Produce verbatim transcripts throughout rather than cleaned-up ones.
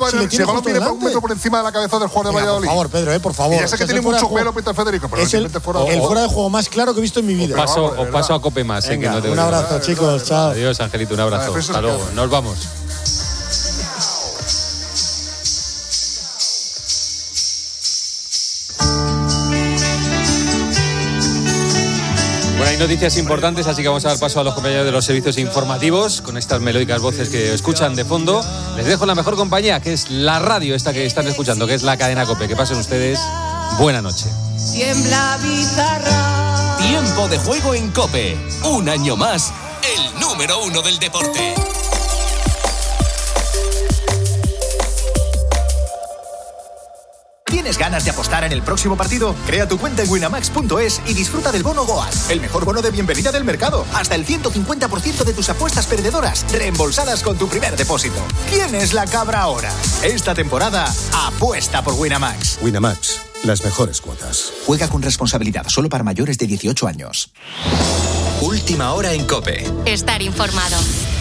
va, si si el balón viene un metro por encima de la cabeza del jugador de Valladolid. Por favor, Pedro, eh, por favor. Y ya sé que tiene mucho pelo Peter Federico, pero es el, fuera, el fuera de juego más claro que he visto en mi vida. Os paso, os paso a Cope más. Venga, eh, que no te un abrazo, chicos. Chao. Adiós, Angelito, un abrazo. Vale, hasta luego. Nos vamos. Bueno, hay noticias importantes, así que vamos a dar paso a los compañeros de los servicios informativos con estas melódicas voces que escuchan de fondo. Les dejo la mejor compañía, que es la radio esta que están escuchando, que es la cadena COPE. Que pasen ustedes buena noche. Tiembla bizarra. Tiempo de juego en COPE. Un año más, el número uno del deporte. ¿Tienes ganas de apostar en el próximo partido? Crea tu cuenta en winamax punto es y disfruta del bono Goal, el mejor bono de bienvenida del mercado. Hasta el ciento cincuenta por ciento de tus apuestas perdedoras reembolsadas con tu primer depósito. ¿Quién es la cabra ahora? Esta temporada, apuesta por Winamax. Winamax, las mejores cuotas. Juega con responsabilidad, solo para mayores de dieciocho años. Última hora en COPE. Estar informado.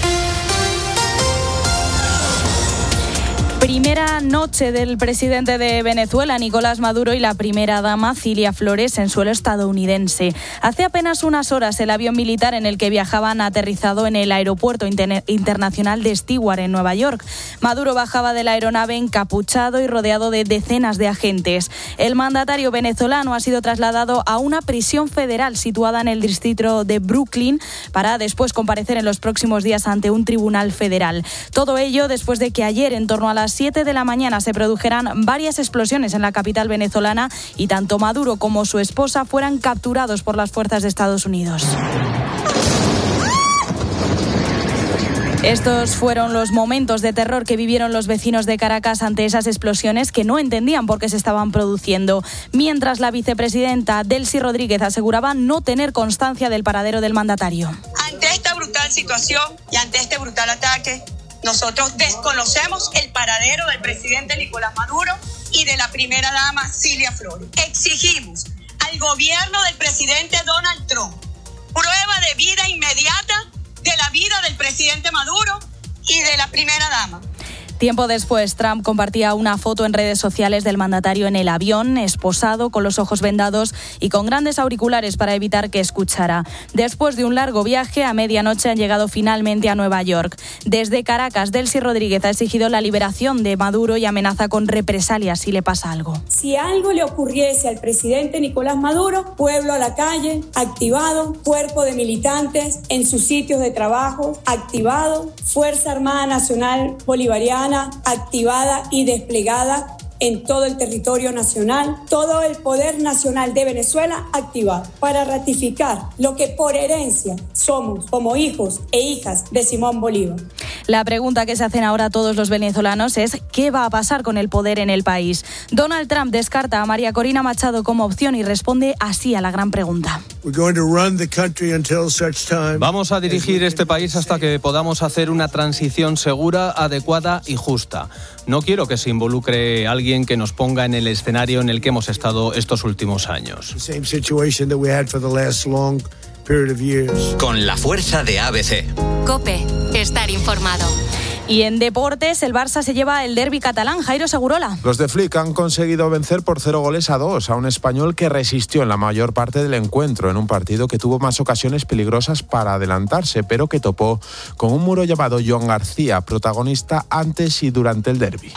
Primera noche del presidente de Venezuela, Nicolás Maduro, y la primera dama, Cilia Flores, en suelo estadounidense. Hace apenas unas horas, el avión militar en el que viajaban ha aterrizado en el aeropuerto inter- internacional de Stewart, en Nueva York. Maduro bajaba de la aeronave encapuchado y rodeado de decenas de agentes. El mandatario venezolano ha sido trasladado a una prisión federal situada en el distrito de Brooklyn para después comparecer en los próximos días ante un tribunal federal. Todo ello después de que ayer, en torno a las siete de la mañana, se produjeran varias explosiones en la capital venezolana y tanto Maduro como su esposa fueran capturados por las fuerzas de Estados Unidos. Estos fueron los momentos de terror que vivieron los vecinos de Caracas ante esas explosiones que no entendían por qué se estaban produciendo. Mientras la vicepresidenta Delcy Rodríguez aseguraba no tener constancia del paradero del mandatario. Ante esta brutal situación y ante este brutal ataque, nosotros desconocemos el paradero del presidente Nicolás Maduro y de la primera dama Cilia Flores. Exigimos al gobierno del presidente Donald Trump prueba de vida inmediata de la vida del presidente Maduro y de la primera dama. Tiempo después, Trump compartía una foto en redes sociales del mandatario en el avión, esposado, con los ojos vendados y con grandes auriculares para evitar que escuchara. Después de un largo viaje, a medianoche han llegado finalmente a Nueva York. Desde Caracas, Delcy Rodríguez ha exigido la liberación de Maduro y amenaza con represalias si le pasa algo. Si algo le ocurriese al presidente Nicolás Maduro, pueblo a la calle, activado, cuerpo de militantes en sus sitios de trabajo, activado, Fuerza Armada Nacional Bolivariana activada y desplegada en todo el territorio nacional, todo el poder nacional de Venezuela activado para ratificar lo que por herencia somos como hijos e hijas de Simón Bolívar. La pregunta que se hacen ahora todos los venezolanos es ¿qué va a pasar con el poder en el país? Donald Trump descarta a María Corina Machado como opción y responde así a la gran pregunta. Vamos a dirigir este país hasta que podamos hacer una transición segura, adecuada y justa. No quiero que se involucre alguien que nos ponga en el escenario en el que hemos estado estos últimos años. Con la fuerza de A B C. COPE, estar informado. Y en deportes, el Barça se lleva el derbi catalán. Jairo Segurola. Los de Flick han conseguido vencer por cero goles a dos a un español que resistió en la mayor parte del encuentro, en un partido que tuvo más ocasiones peligrosas para adelantarse, pero que topó con un muro llamado Joan García, protagonista antes y durante el derbi.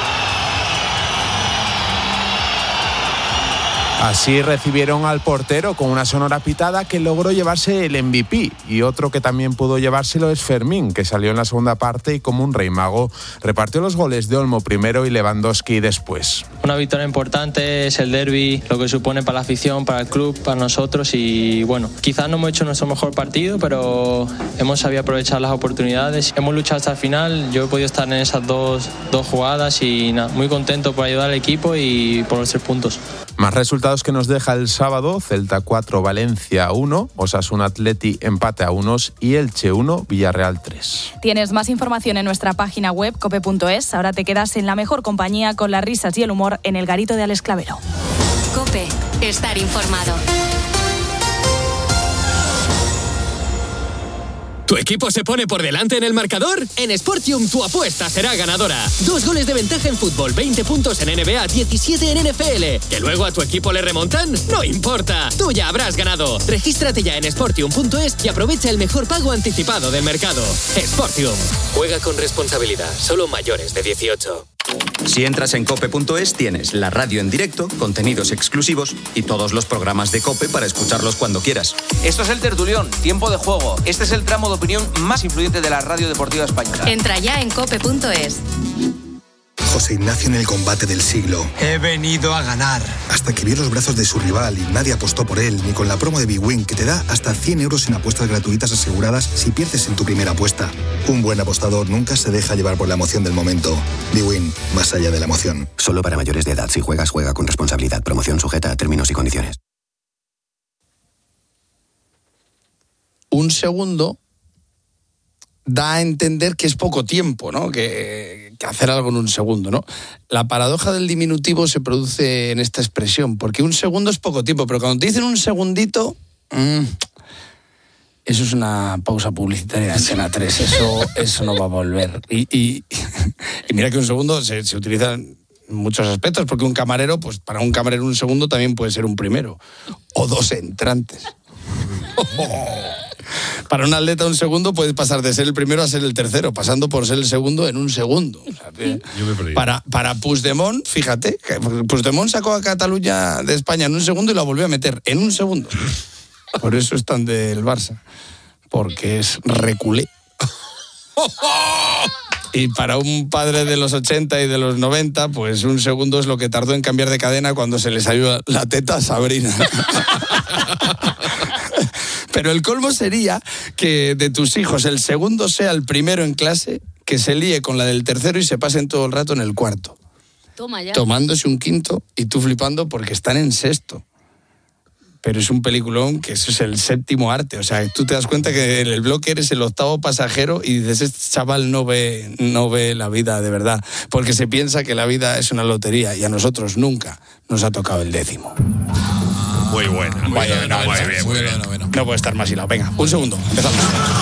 Así recibieron al portero con una sonora pitada que logró llevarse el M V P, y otro que también pudo llevárselo es Fermín, que salió en la segunda parte y como un rey mago repartió los goles de Olmo primero y Lewandowski después. Una victoria importante, es el derbi, lo que supone para la afición, para el club, para nosotros, y bueno, quizás no hemos hecho nuestro mejor partido, pero hemos sabido aprovechar las oportunidades, hemos luchado hasta el final. Yo he podido estar en esas dos, dos jugadas y nada, muy contento por ayudar al equipo y por los tres puntos. Más resultados que nos deja el sábado: Celta cuatro, Valencia uno, Osasuna Atleti empate a unos y Elche uno, Villarreal tres. Tienes más información en nuestra página web cope punto es. Ahora te quedas en la mejor compañía con las risas y el humor en el garito de Alex Clavero. COPE, estar informado. ¿Tu equipo se pone por delante en el marcador? En Sportium tu apuesta será ganadora. Dos goles de ventaja en fútbol, veinte puntos en N B A, diecisiete en N F L. ¿Que luego a tu equipo le remontan? No importa, tú ya habrás ganado. Regístrate ya en sportium punto es y aprovecha el mejor pago anticipado del mercado. Sportium. Juega con responsabilidad, solo mayores de dieciocho. Si entras en cope punto es, tienes la radio en directo, contenidos exclusivos y todos los programas de COPE para escucharlos cuando quieras. Esto es El Tertulión, tiempo de juego. Este es el tramo de opinión más influyente de la radio deportiva española. Entra ya en cope punto es. José Ignacio en el combate del siglo. He venido a ganar. Hasta que vio los brazos de su rival y nadie apostó por él, ni con la promo de Big Win, que te da hasta cien euros en apuestas gratuitas aseguradas si pierdes en tu primera apuesta. Un buen apostador nunca se deja llevar por la emoción del momento. Big Win, más allá de la emoción. Solo para mayores de edad. Si juegas, juega con responsabilidad. Promoción sujeta a términos y condiciones. Un segundo da a entender que es poco tiempo, ¿no? Que, que hacer algo en un segundo, ¿no? La paradoja del diminutivo se produce en esta expresión, porque un segundo es poco tiempo, pero cuando te dicen un segundito, mmm, eso es una pausa publicitaria de Antena tres, eso, eso no va a volver. Y, y, y mira que un segundo se, se utiliza en muchos aspectos, porque un camarero, pues para un camarero un segundo también puede ser un primero, o dos entrantes. Para un atleta un segundo puede pasar de ser el primero a ser el tercero, pasando por ser el segundo en un segundo. O sea, Yo me perdí. Para, para Puigdemont, fíjate, que Puigdemont sacó a Cataluña de España en un segundo y la volvió a meter en un segundo. Por eso están del Barça, porque es reculé. Y para un padre de los ochenta y de los noventa, pues un segundo es lo que tardó en cambiar de cadena cuando se le salió la teta a Sabrina. Pero el colmo sería que de tus hijos el segundo sea el primero en clase, que se líe con la del tercero y se pasen todo el rato en el cuarto. Toma ya. Tomándose un quinto y tú flipando porque están en sexto. Pero es un peliculón que eso es el séptimo arte. O sea, tú te das cuenta que en el bloque eres el octavo pasajero y dices, este chaval no ve, no ve la vida de verdad. Porque se piensa que la vida es una lotería y a nosotros nunca nos ha tocado el décimo. Muy buena. Muy Vaya, bien, no, muy vaya, bien, muy muy bien. bien. No puede estar más hilado. Venga, un segundo. Empezamos.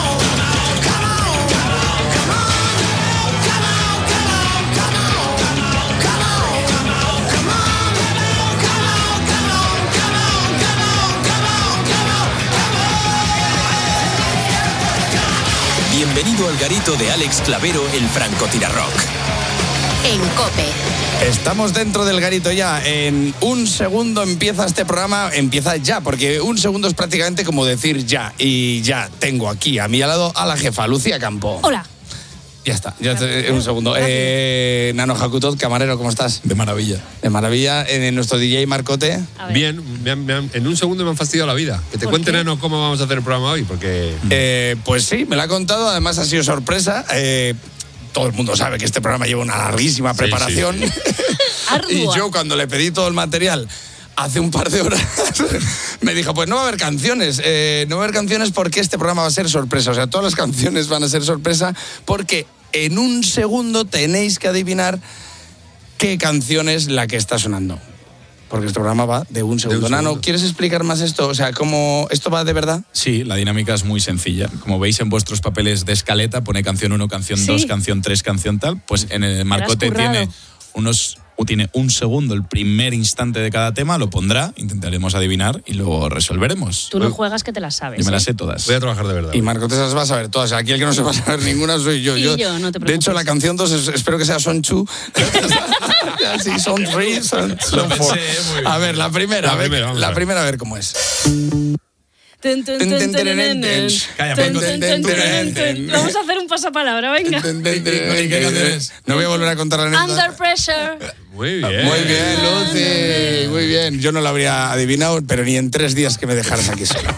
Bienvenido al garito de Alex Clavero, el francotirarrock. En COPE. Estamos dentro del garito ya. En un segundo empieza este programa, empieza ya, porque un segundo es prácticamente como decir ya. Y ya tengo aquí a mi lado a la jefa, Lucía Campo. Hola. Ya está, ya te, un segundo. Eh, Nano Jacutot, camarero, ¿cómo estás? De maravilla. De maravilla. Eh, nuestro D J Marcote. Bien, me han, me han, en un segundo me han fastidiado la vida. Que te cuente, Nano, cómo vamos a hacer el programa hoy, porque... Eh, pues sí, me lo ha contado, además ha sido sorpresa. Eh, todo el mundo sabe que este programa lleva una larguísima preparación. Sí, sí. Y yo cuando le pedí todo el material hace un par de horas me dijo, pues no va a haber canciones, eh, no va a haber canciones porque este programa va a ser sorpresa. O sea, todas las canciones van a ser sorpresa porque en un segundo tenéis que adivinar qué canción es la que está sonando. Porque este programa va de un segundo. De un Nano, segundo. ¿Quieres explicar más esto? O sea, ¿cómo esto va de verdad? Sí, la dinámica es muy sencilla. Como veis en vuestros papeles de escaleta, pone canción uno, canción dos, Sí. canción tres, canción tal. Pues en el Marcote tiene unos... tiene un segundo, el primer instante de cada tema, lo pondrá, intentaremos adivinar y lo resolveremos. Tú no juegas que te las sabes. Yo me las ¿eh? sé todas. Voy a trabajar de verdad. Y Marco te las va a saber todas. Aquí el que no se va a saber ninguna soy yo. Y yo, yo, no te de hecho, la canción dos es- espero que sea Son Two. Sí, Son Three, Son, son Four. A ver, la primera. La a ver, primera, vamos a la ver. primera, a ver cómo es. Tun, tun, tun, tun, tun, tun. Calla, Tun, Marco. tun, tun, tun, tun. Vamos a hacer un pasapalabra, venga. ¿Qué canción es? No voy a volver a contar la anécdota. Under pressure. Muy bien. Muy bien, Lucy. Muy bien. Yo no lo habría adivinado, pero ni en tres días que me dejaras aquí solo.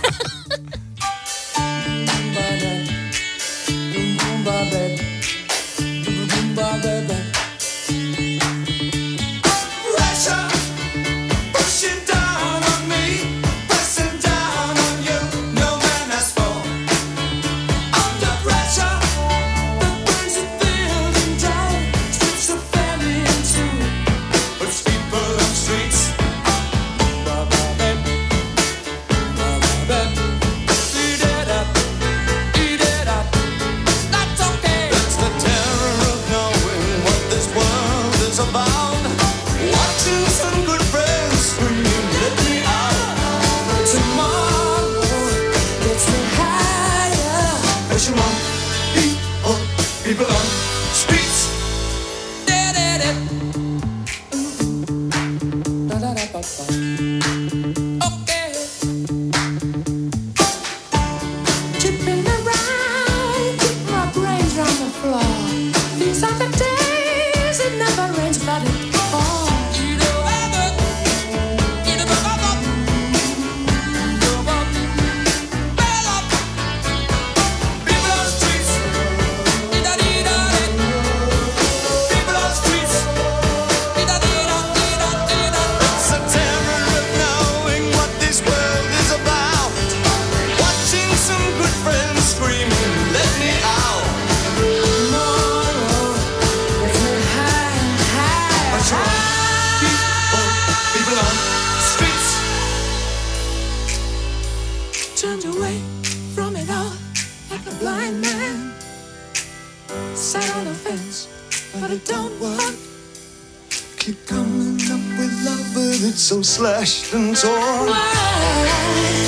abound. Watching some good friends screaming, let me out. Tomorrow gets me higher. Pressure on people, people on streets. Okay. Chipping around, keep my brains on the floor. These are the days it never rains, but it falls. Turned away from it all like a blind man. Sat on the fence, but it don't work. Keep coming up with love, but it's so slashed and torn. Why?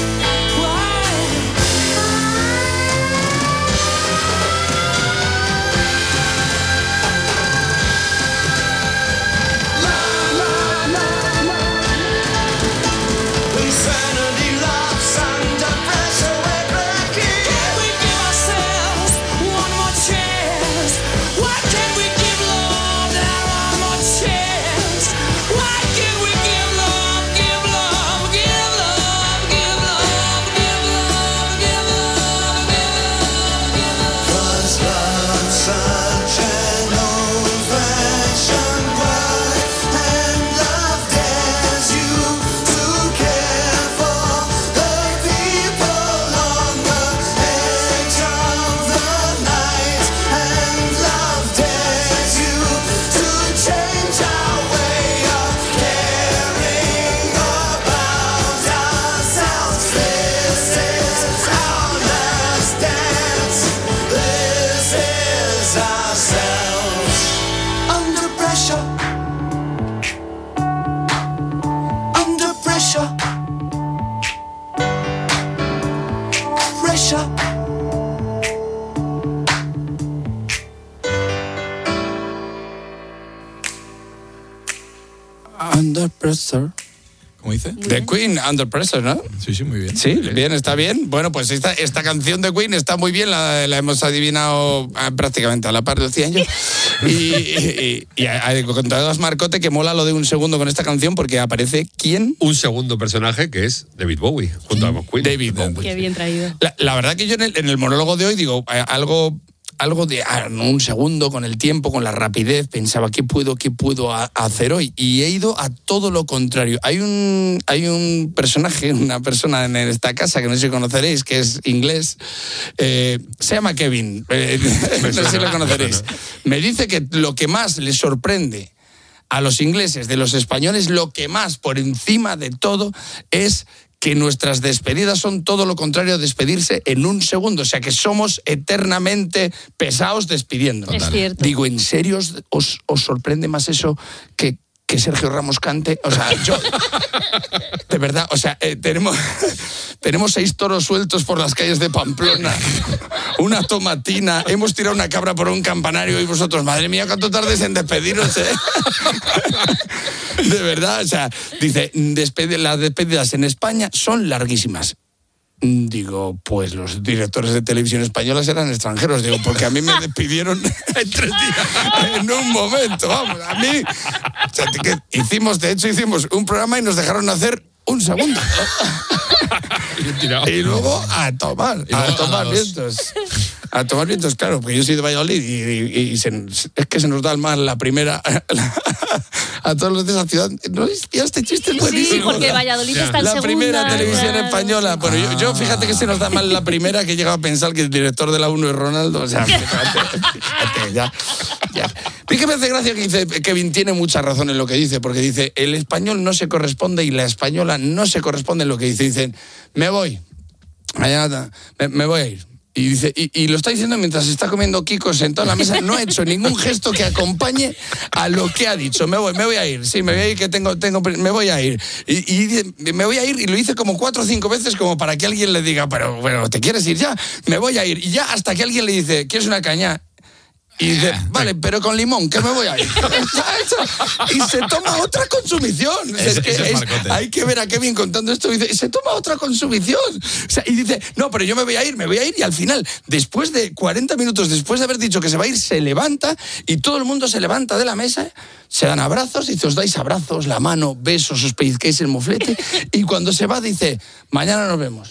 Under Pressure. ¿Cómo dice? The Queen, Under Pressure, ¿no? Sí, sí, muy bien. Sí, bien, está bien. Bueno, pues esta, esta canción de Queen está muy bien, la, la hemos adivinado ah, prácticamente a la par, decían yo. Y, y, y, y con todas Marcote, que mola lo de un segundo con esta canción, porque aparece ¿quién? Un segundo personaje que es David Bowie, junto a Queen. David Bowie. Qué bien traído. La, la verdad que yo en el, en el monólogo de hoy digo algo... algo de ah, un segundo, con el tiempo, con la rapidez, pensaba, ¿qué puedo, qué puedo a, a hacer hoy? Y he ido a todo lo contrario. Hay un, hay un personaje, una persona en esta casa, que no sé si conoceréis, que es inglés, eh, se llama Kevin, eh, no sé si lo conoceréis. Me dice que lo que más le sorprende a los ingleses de los españoles, lo que más, por encima de todo, es que nuestras despedidas son todo lo contrario a despedirse en un segundo. O sea, que somos eternamente pesados despidiéndonos. Es cierto. Digo, ¿en serio os, os sorprende más eso que, que Sergio Ramos cante? O sea, yo... De verdad, o sea, eh, tenemos, tenemos seis toros sueltos por las calles de Pamplona, una tomatina, hemos tirado una cabra por un campanario y vosotros, madre mía, ¿cuánto tardes en despediros, eh? De verdad, o sea, dice, desped- las despedidas en España son larguísimas. Digo, pues los directores de televisión españolas eran extranjeros. Digo, porque a mí me despidieron en tres días, en un momento, vamos, a mí. O sea, que hicimos, de hecho, hicimos un programa y nos dejaron hacer un segundo. Y luego a tomar, a tomar vientos. A tomar vientos, claro, porque yo soy de Valladolid y, y, y se, es que se nos da mal la primera a todos los de esa ciudad. ¿No ya este chiste es buenísimo? Sí, porque Valladolid está en la segunda. primera televisión claro. española. Bueno, yo, yo fíjate que se nos da mal la primera, que he llegado a pensar que el director de la uno es Ronaldo. O sea, fíjate, fíjate, ya, ya. Y que me hace gracia que dice, Kevin tiene mucha razón en lo que dice, porque dice, el español no se corresponde y la española no se corresponde en lo que dice. Dicen, me voy, mañana me, me voy a ir. Y dice, y, y lo está diciendo mientras está comiendo Kiko sentado en la mesa. No ha hecho ningún gesto que acompañe a lo que ha dicho. Me voy, me voy a ir, sí, me voy a ir, que tengo, tengo, me voy a ir. Y, y dice, me voy a ir, y lo hice como cuatro o cinco veces como para que alguien le diga, pero bueno, ¿te quieres ir ya? Me voy a ir. Y ya hasta que alguien le dice, ¿quieres una caña? Y dice, vale, pero con limón, que me voy a ir. Y se toma otra consumición. Es, es que es, hay que ver a Kevin contando esto. Y dice, se toma otra consumición. O sea, y dice, no, pero yo me voy a ir, me voy a ir. Y al final, después de cuarenta minutos, después de haber dicho que se va a ir, se levanta y todo el mundo se levanta de la mesa, se dan abrazos, dice, os dais abrazos, la mano, besos, os pellizquéis el moflete. Y cuando se va, dice, mañana nos vemos.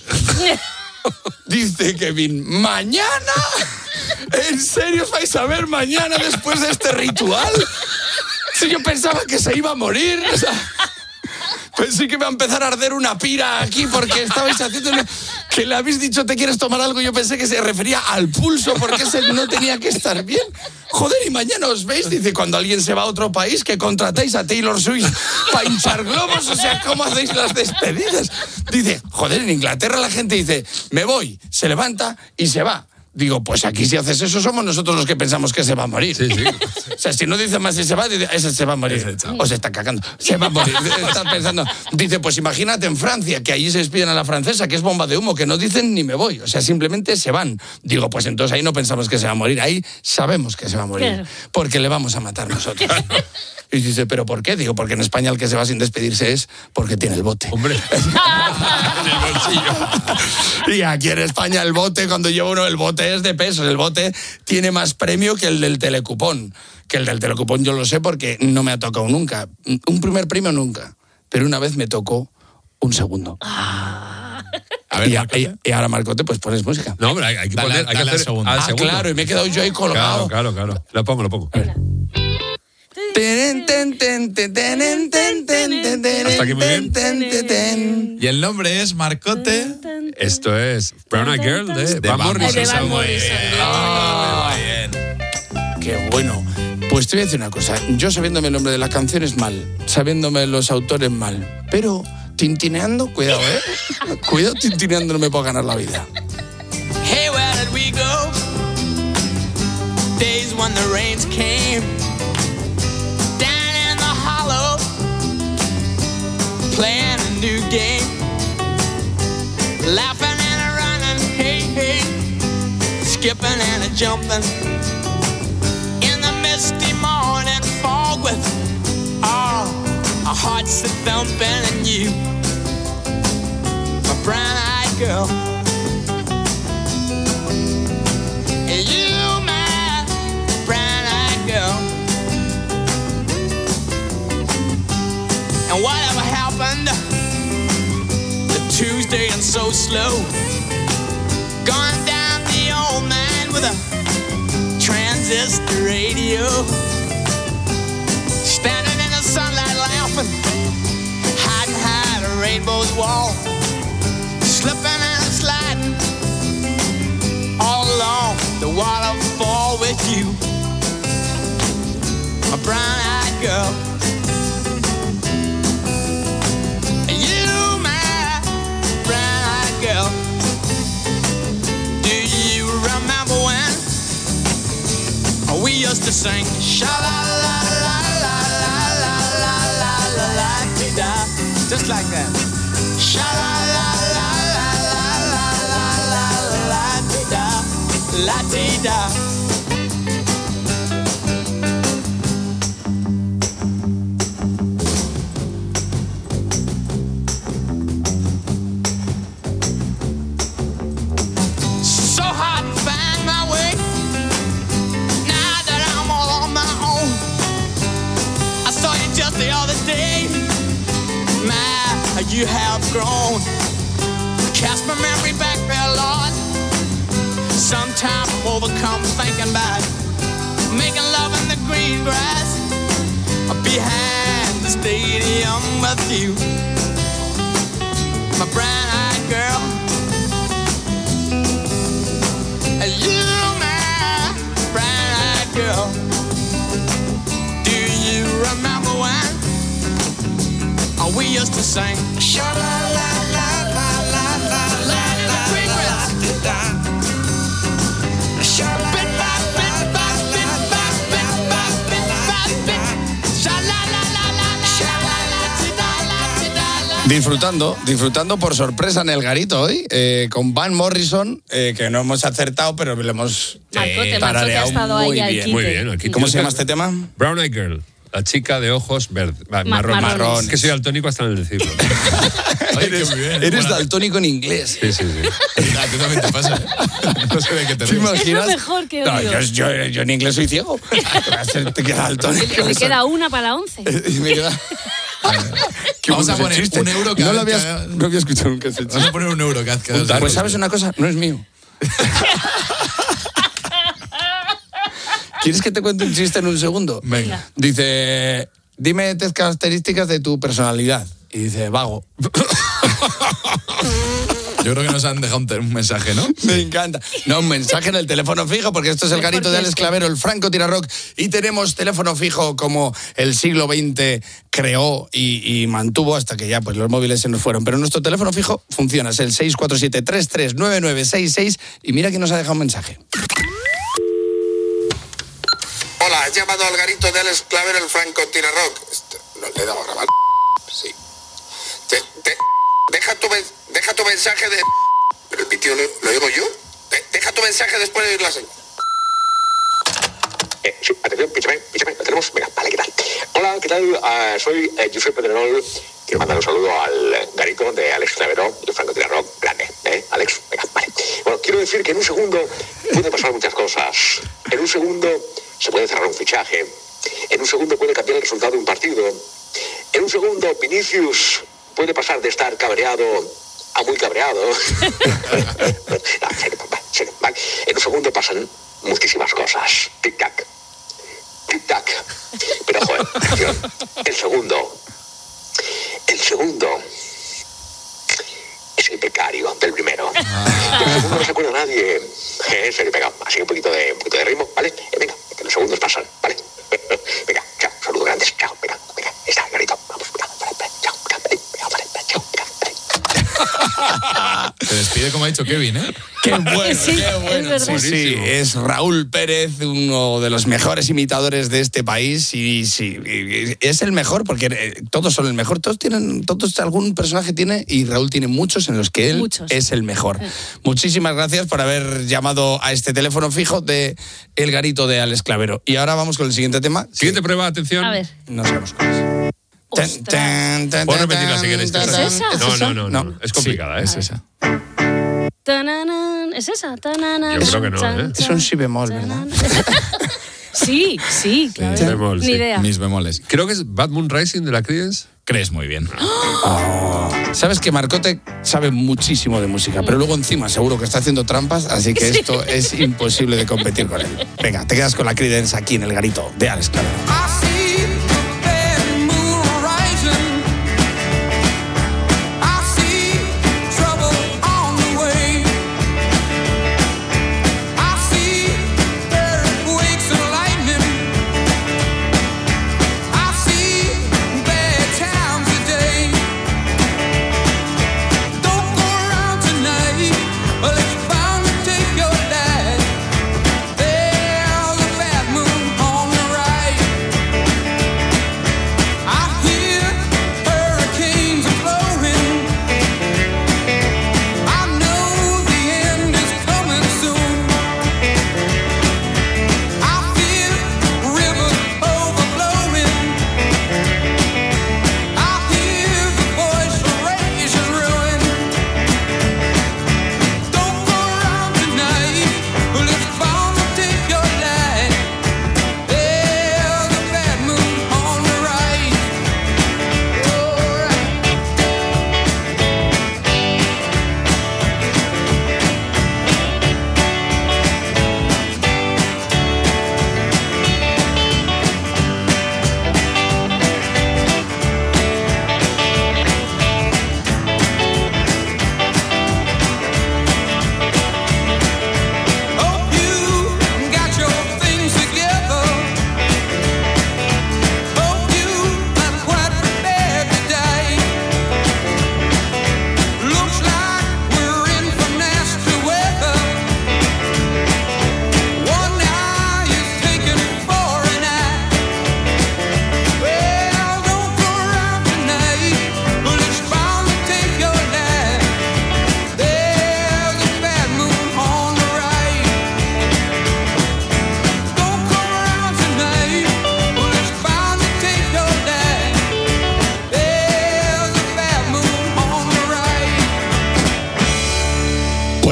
Dice Kevin, ¿mañana? ¿En serio os vais a ver mañana después de este ritual? Si yo pensaba que se iba a morir. O sea, pensé que iba a empezar a arder una pira aquí porque estabais haciendo... Una... Que le habéis dicho, ¿te quieres tomar algo? Yo pensé que se refería al pulso porque ese no tenía que estar bien. Joder, y mañana os veis, dice, cuando alguien se va a otro país, que contratéis a Taylor Swift para hinchar globos, o sea, ¿cómo hacéis las despedidas? Dice, joder, en Inglaterra la gente dice, me voy, se levanta y se va. Digo, pues aquí si haces eso somos nosotros los que pensamos que se va a morir. Sí, sí. O sea, si no dice más si se va, dice, ese se va a morir. O se está cagando. Se va a morir. Está pensando. Dice, pues imagínate en Francia, que allí se despiden a la francesa, que es bomba de humo, que no dicen ni me voy. O sea, simplemente se van. Digo, pues entonces ahí no pensamos que se va a morir. Ahí sabemos que se va a morir. Claro. Porque le vamos a matar nosotros. Y dice, ¿pero por qué? Digo, porque en España el que se va sin despedirse es porque tiene el bote. Hombre. En el bolsillo. Y aquí en España el bote, cuando lleva uno el bote es de pesos. El bote tiene más premio que el del telecupón. Que el del telecupón yo lo sé porque no me ha tocado nunca. Un primer premio nunca. Pero una vez me tocó un segundo. Ah. A ver, y, y, y ahora, Marcote, pues pones música. No, hombre, hay, hay que dale, poner... Hay que hacer, segundo. Ah, segundo. Claro, y me he quedado yo ahí colgado. Claro, claro, claro. Lo pongo, lo pongo. Hasta aquí muy bien. Y el nombre es Marcote. Esto es Brown Eyed Girl de, de Van Morrison. Muy bien. Oh, bien. Qué bueno. Pues te voy a decir una cosa. Yo sabiéndome el nombre de las canciones mal, sabiéndome los autores mal, pero tintineando, cuidado, ¿eh? Cuidado, tintineando no me puedo ganar la vida. Hey, where did we go? Days when the rains came. Playing a new game, laughing and a running, hey, hey, skipping and a jumping, in the misty morning fog with all our hearts a thumping, and you, my brown-eyed girl, and you, my brown-eyed girl, and whatever happened to Tuesday and so slow, gone down the old man with a transistor radio, standing in the sunlight laughing, hiding behind a rainbow's wall, slipping and sliding all along the waterfall with you, my brown-eyed girl. We used to sing sha la la la la la la la la la dee da, just like that. Sha la la la la la la la la dee da, la dee da. You have grown. Cast my memory back there, Lord. Sometimes I'm overcome thinking about making love in the green grass behind the stadium with you, my brown-eyed girl. You, my brown-eyed girl. Do you remember when we used to sing sha la la la la la la la la la Disfrutando, disfrutando por sorpresa en el garito hoy, eh, con Van Morrison, eh, que no hemos acertado, pero lo hemos Marcote, tarareado Marcote ha estado ahí muy al bien. quite. Muy bien. Aquí ¿Cómo se llama este tema? Brown Eyed Girl. La chica de ojos verdes. Ma- Marrón. marrones. Es que soy daltónico hasta en el decirlo. Oye, qué muy bien. Eres daltónico en inglés. Sí, sí, sí. Ah, tú también te pasa, ¿eh? No sé de qué te ¿Te ríes. imaginas? Es lo mejor que he No, oído. yo, yo, yo en inglés soy ciego. Te queda daltónico. Me queda una para la once. Y me queda... Qué Vamos a bueno poner ese chiste. un euro cada no lo vez había, que haga- no había escuchado nunca ese chiste. Vamos a poner un euro cada cada dos Pues sabes una cosa, no es mío. ¿Quieres que te cuente un chiste en un segundo? Venga. Dice, dime tres características de tu personalidad. Y dice, vago. Yo creo que nos han dejado un, te- un mensaje, ¿no? Me encanta. No, un mensaje en el teléfono fijo, porque esto es el Mejor garito de que Alex este. Clavero, el Franco Tirarrock, y tenemos teléfono fijo como el siglo veinte creó y, y mantuvo hasta que ya pues los móviles se nos fueron. Pero nuestro teléfono fijo funciona, es el seis cuatro siete, tres tres nueve nueve seis seis, y mira quién nos ha dejado un mensaje. Hola, has llamado al garito de Alex Clavero, el Franco Tirarrock. Este, no le he dado a grabar. Sí. Te, te, deja, tu, men- deja tu mensaje de... Pero el pitido lo, lo digo yo. De- deja tu mensaje después de oír la señal. Eh, sí, atención, píchame, píchame, lo tenemos. Venga, vale, ¿qué tal? Hola, ¿qué tal? Uh, soy eh, Josep Pedrerol. Quiero mandar un saludo al eh, garito de Alex Clavero, el Franco Tirarrock. Grande, ¿eh? Alex, venga, vale. Bueno, quiero decir que en un segundo puede pasar muchas cosas. En un segundo se puede cerrar un fichaje. En un segundo puede cambiar el resultado de un partido. En un segundo, Vinicius puede pasar de estar cabreado a muy cabreado. No, en serio, va, en serio, va. En un segundo pasan muchísimas cosas. Tic-tac. Tic-tac. Pero, joder, atención. El segundo. El segundo es el becario del primero. Del segundo no se acuerda nadie. Eh, En serio, venga, así un poquito de, un poquito de ritmo, ¿vale? Eh, venga, que los segundos pasan, ¿vale? Venga, chao, saludos grandes, chao, venga, venga, está, garito, vamos, venga, vale, vale, chao, venga, vale, venga, vale, vale, chao, venga, vale. Se despide como ha dicho Kevin, ¿eh? Qué bueno, Sí, qué es bueno. verdad. Sí, sí, es Raúl Pérez, uno de los mejores imitadores de este país, y sí, y- y es el mejor porque eh, todos son el mejor, todos tienen, todos algún personaje tiene, y Raúl tiene muchos en los que él Muchos. es el mejor. Muchísimas gracias por haber llamado a este teléfono fijo de El Garito de Alex Clavero. Y ahora vamos con el siguiente tema. Siguiente prueba, atención. A ver. No sabemos cuál es. Tan, tan, tan, Puedo tan, repetirla si queréis. tan, ¿Es tan. esa? No, no, no, no, No. es complicada, ¿eh? Es esa. Tananan, ¿es esa? Tananan, Yo creo que no, chan, ¿eh? Es un si bemol, ¿verdad? Sí, sí, claro. Mi bemol, Ni sí. idea. Mis bemoles. Creo que es Bad Moon Rising de la Creedence. Crees muy bien. Sabes que Marcote sabe muchísimo de música, pero luego encima seguro que está haciendo trampas, así que esto es imposible de competir con él. Venga, te quedas con la Creedence aquí en El Garito de Alex Clavero. There's a bad moon on the right.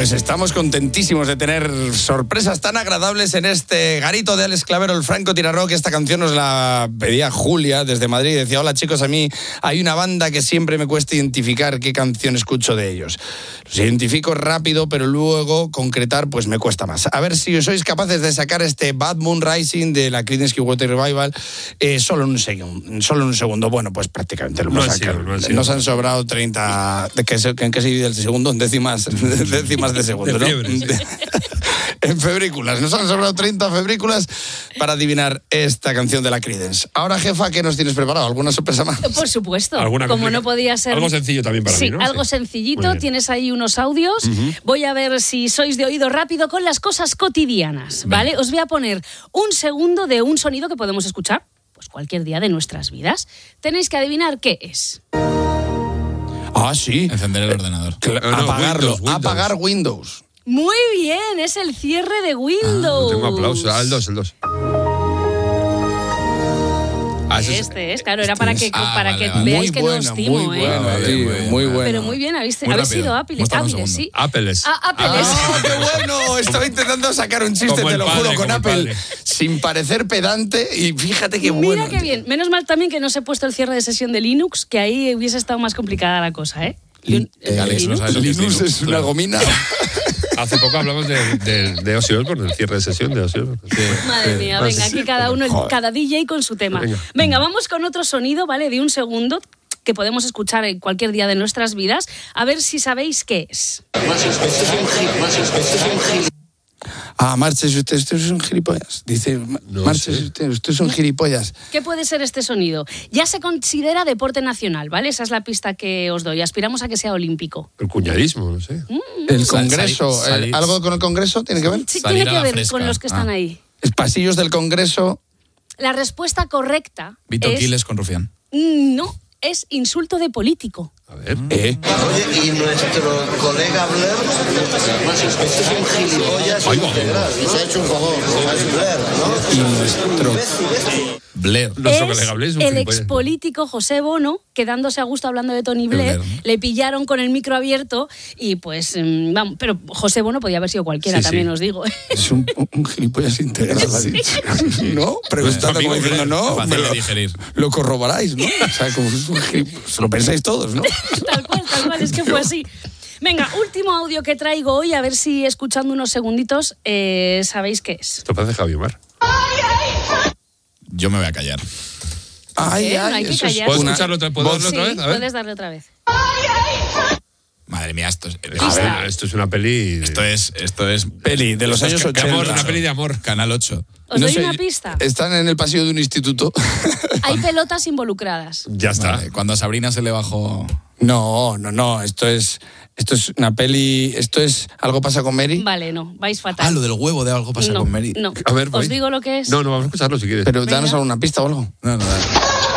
Pues estamos contentísimos de tener sorpresas tan agradables en este garito de Alex Clavero, el Franco Tirarrock. Esta canción nos la pedía Julia desde Madrid. Decía, hola chicos, a mí hay una banda que siempre me cuesta identificar qué canción escucho de ellos. Los identifico rápido, pero luego concretar pues me cuesta más. A ver si sois capaces de sacar este Bad Moon Rising de la Creedence Clearwater Revival eh, solo, en un segundo, solo en un segundo. Bueno, pues prácticamente lo hemos no sacado. Sido, no han Nos han sobrado treinta... ¿De qué se, ¿En qué se divide el segundo? En décimas, décimas de segundo, de ¿no? fiebre, sí. En febrículas. Nos han sobrado treinta febrículas para adivinar esta canción de la Creedence. Ahora, jefa, ¿qué nos tienes preparado? ¿Alguna sorpresa más? Por supuesto. ¿Alguna Como complica? no podía ser... Algo sencillo también para sí, mí, ¿no? algo Sí. sencillito. Tienes ahí unos audios. Uh-huh. Voy a ver si sois de oído rápido con las cosas cotidianas, ¿vale? Os voy a poner un segundo de un sonido que podemos escuchar pues cualquier día de nuestras vidas. Tenéis que adivinar qué es. Ah, sí. Encender el ordenador. Cla- No, no, apagarlo. Windows, Windows. Apagar Windows. Muy bien, es el cierre de Windows. Ah, tengo aplausos. Ah, el dos, el dos. Ah, ese es- Este es, claro, era para que, Ah, para vale, que vale. veáis Muy que buena, no os timo, muy ¿eh? buena, Vale, tío, muy bien. muy buena. Pero muy bien, habéis, Muy habéis rápido. sido hábiles, Muéstrame un hábiles, segundo. sí. Apple es. Ah, Apple es. ¡Ah, qué bueno! Estaba intentando sacar un chiste, Como te el lo padre, juro, con como el Apple, padre. sin parecer pedante, y fíjate qué bueno. Mira qué bien. Menos mal también que no se ha puesto el cierre de sesión de Linux, que ahí hubiese estado más complicada la cosa, ¿eh? Lin- eh, Alex, no sabes lo que es Linux Linux, es una claro. gomina. Hace poco hablamos de, de, de Ozzy Osbourne, del cierre de sesión de Ozzy Osbourne. Madre mía, venga, aquí cada uno, Joder. cada D J con su tema. Venga. Venga, vamos con otro sonido, ¿vale? De un segundo que podemos escuchar en cualquier día de nuestras vidas. A ver si sabéis qué es. Ah, márchese usted, usted es un gilipollas. Dice, No márchese sé. usted, usted es un gilipollas. ¿Qué puede ser este sonido? Ya se considera deporte nacional, ¿vale? Esa es la pista que os doy. Aspiramos a que sea olímpico. El cuñadismo, no sé. El Sal- Congreso, salir- salir- eh, ¿algo con el Congreso tiene que ver? Sí, Salir tiene a que la ver fresca. con los que están Ah. ahí. Es pasillos del Congreso. La respuesta correcta Vito es... Quiles con Rufián. No, es insulto de político. A ver. Eh. Oye, y nuestro colega Blair es un gilipollas Ay, va. integral. Y se ha hecho un favor. Es Blair, ¿no? Y nuestro... Blair. Nuestro es colega Blair es un el gilipollas. expolítico José Bono, quedándose a gusto hablando de Tony Blair, Blair, ¿no? le pillaron con el micro abierto y pues, mm, vamos, pero José Bono podía haber sido cualquiera, Sí, sí. también os digo. Es un, un gilipollas integral, ha dicho. ¿No? Preguntando como Amigo diciendo, Blair. no, Fácil me de lo, digerir. lo corroboráis, ¿no? O sea, como es un gilipollas, se lo pensáis todos, ¿no? Tal cual, tal cual, es que fue así. Venga, último audio que traigo hoy, a ver si escuchando unos segunditos eh, sabéis qué es. Esto parece Javi Omar. Yo me voy a callar. Ay, ¿Eh? No ay, hay que eso es callar. ¿Puedo una escucharlo otra, ¿puedo voz- darlo otra Sí, vez? A ver. puedes darle otra vez. Madre mía, esto es... A ver, esto es una peli. Esto es... Esto es... Peli de los esto es años ca- ochenta. amor, una peli de amor. Canal ocho. ¿Os No doy sé, una pista? Están en el pasillo de un instituto. Hay pelotas involucradas. Ya está. Vale, cuando a Sabrina se le bajó... No, no, no, esto es esto es una peli, esto es Algo pasa con Mary. Vale, no, vais fatal. Ah, lo del huevo de Algo pasa no, con Mary. No. A ver, voy. ¿Os digo lo que es? No, no, vamos a escucharlo si quieres. Pero Venga. danos alguna pista o algo. No, no, dale.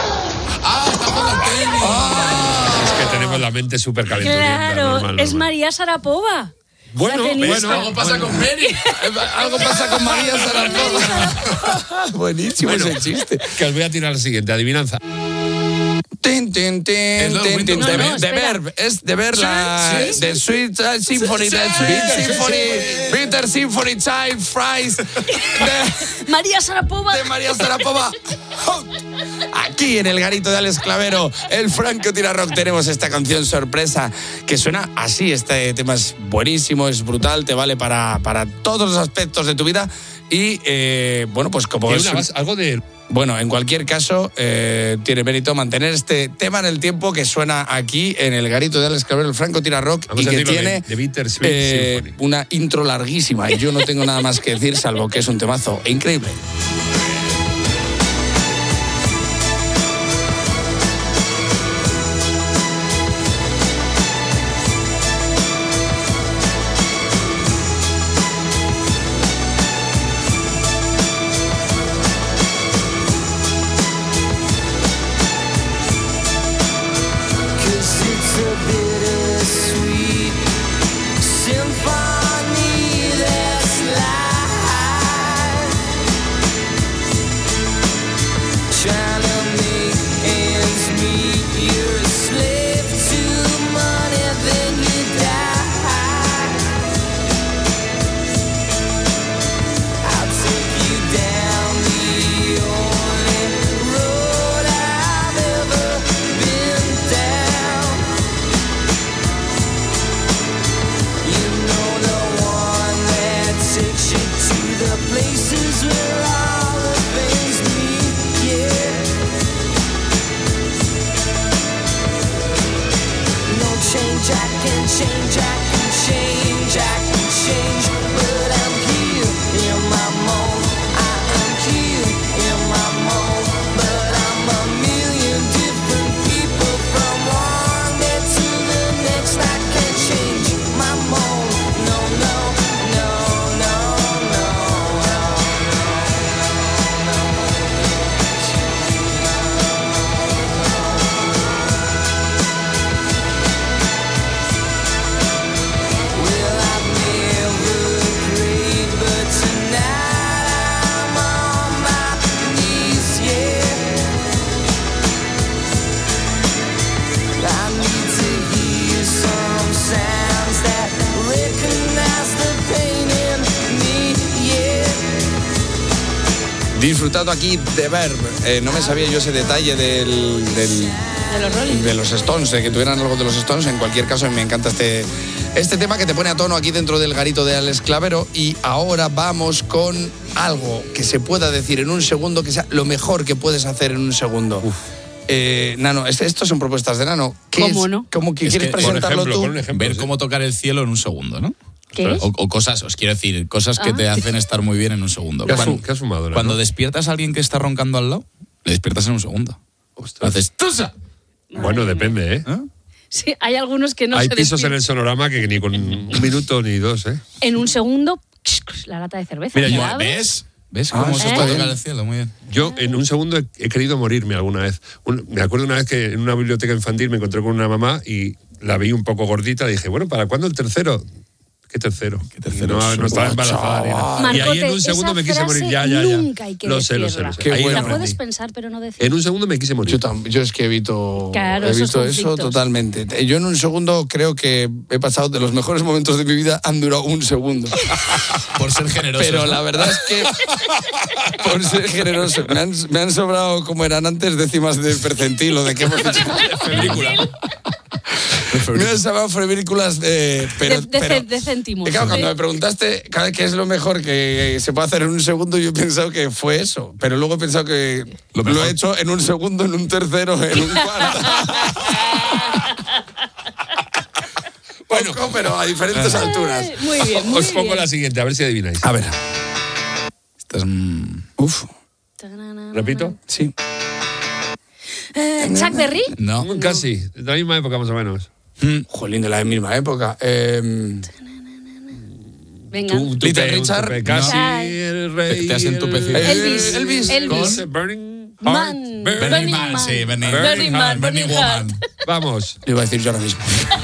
Es que tenemos la mente súper calenturienta. Claro, normal, es normal. María Sarapova. Bueno, La tenista. bueno, Algo pasa con Mary. Algo pasa con María Sarapova. Buenísimo Bueno, ese chiste. que os voy a tirar la siguiente adivinanza. Tin, tin, tin, Es lo de tin, tin, Windows. de, No, no, de espera. ver, es de ver la sí, sí. de Sweet uh, Symphony, Sí, de sí, Sweet sí, Symphony, sí. Bitter Symphony, Child Fries, de, María Sarapova. de María Sarapova. Aquí en el garito de Alex Clavero, el Franco Tirarrock, tenemos esta canción sorpresa que suena así. Este tema es buenísimo, es brutal, te vale para, para todos los aspectos de tu vida. Y eh, bueno, pues como Tiene es una base- algo de. bueno, en cualquier caso, eh, tiene mérito mantener este tema en el tiempo que suena aquí en el garito de Alex Clavero, el Franco Tirarrock, Vamos y a que decirlo tiene de- de Bitter Sweet eh, Symphony. una intro larguísima. Y yo no tengo nada más que decir, salvo que es un temazo increíble. Symphony that's life. can change, I can change, I can change, but I'm here in my mold. I am here in my mold, but I'm a million different people from one day to the next. I can't change my mold. No, no, no, no, no, no, well, I've never prayed, but tonight I'm on my knees, yeah. I need to hear some sounds that recognize the pain in me, yeah. Disfrutado aquí de Verb. Eh, no me sabía yo ese detalle del, del, De los Rolling. de los Stones, de que tuvieran algo de los Stones. En cualquier caso, me encanta este, este tema que te pone a tono aquí dentro del garito de Alex Clavero. Y ahora vamos con algo que se pueda decir en un segundo, que sea lo mejor que puedes hacer en un segundo. Eh, Nano, este- estos son propuestas de Nano. ¿Qué ¿Cómo es- no? ¿Cómo que Es quieres que, por presentarlo ejemplo, tú? pon un ejemplo, ver cómo tocar el cielo en un segundo, ¿no? ¿Qué? O, o cosas, os quiero decir, cosas que Ah. te hacen estar muy bien en un segundo. ¿Qué has, Cuando, fu- qué has fumado, Nano? cuando despiertas a alguien que está roncando al lado, le despiertas en un segundo. Haces ¡tusa! Bueno, depende, ¿eh? Sí, hay algunos que no Hay se pisos en despiertan. el sonorama que ni con un minuto ni dos, ¿eh? En un segundo, la lata de cerveza. Mira, se yo- abre. ¿Ves? ¿Ves Ah, cómo eso se está puede bien. tocar el cielo? Muy bien. Yo en un segundo he, he querido morirme alguna vez. Un- me acuerdo una vez que en una biblioteca infantil me encontré con una mamá y la vi un poco gordita. Le dije, bueno, ¿para cuándo el tercero? ¿Qué tercero? ¿Qué tercero? No, no estaba embarazada ni nada. Y ahí en Marcote, un segundo esa me quise morir. frase Ya, ya, ya. nunca hay que Lo sé, lo sé, decirla. lo sé. Qué Ahí bueno. La aprendí. puedes pensar, pero no decir. En un segundo me quise morir. Yo, tam- yo es que evito, Claro, esos evito eso conflictos. totalmente. Yo en un segundo creo que he pasado de los mejores momentos de mi vida, han durado un segundo. Por ser generoso. Pero la verdad es que, por ser generoso, me han, me han sobrado, como eran antes, décimas de percentil o de qué hemos dicho. Me han sobrado febrículas de... Pero, de, de, pero- ce- de céntimos. Claro, cuando Sí. me preguntaste cada vez qué es lo mejor que se puede hacer en un segundo, yo he pensado que fue eso. Pero luego he pensado que Lo lo, mejor. he hecho en un segundo, en un tercero, en un cuarto. Bueno, pero a diferentes alturas. Ay, Muy bien, muy Os pongo bien. la siguiente, a ver si adivináis. A ver. Estás... Uf. ¿Repito? Sí. Eh, Chuck Berry. No. Casi, de la misma época más o menos. Mm, Jolín, de la misma época. Eh, Venga. Tú, tú Little pe- Richard. tú pe- Casi, No. el rey. Te has entupido. el- Elvis. Elvis. Elvis. Con Burning Man. Heart. Burning Burning Man, Man. sí, Burning, Burning Man, Burning Burning Woman. Heart. Vamos. Lo iba a decir yo ahora mismo.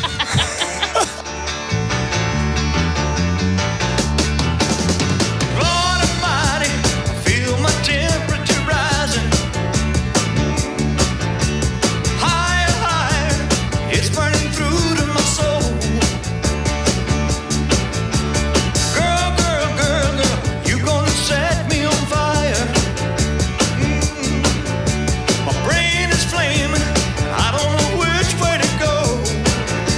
Lord Almighty, feel my temperature rising. Higher, higher, it's burning through to my soul. Girl, girl, girl, girl, you gonna set me on fire. Mm. My brain is flaming, I don't know which way to go.